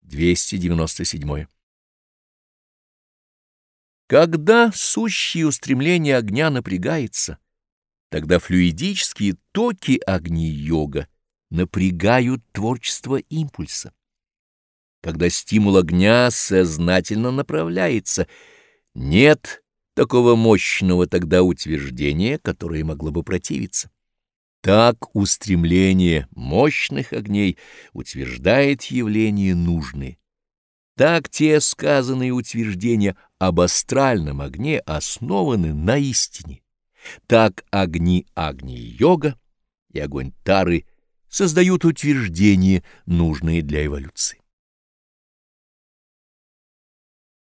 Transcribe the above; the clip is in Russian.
297. Когда сущее устремление огня напрягается, тогда флюидические токи Агни-йога напрягают творчество импульса. Когда стимул огня сознательно направляется, нет такого мощного тогда утверждения, которое могло бы противиться. Так устремление мощных огней утверждает явления нужные. Так те сказанные утверждения об астральном огне основаны на истине. Так огни Агни-йога и огонь Тары создают утверждения, нужные для эволюции.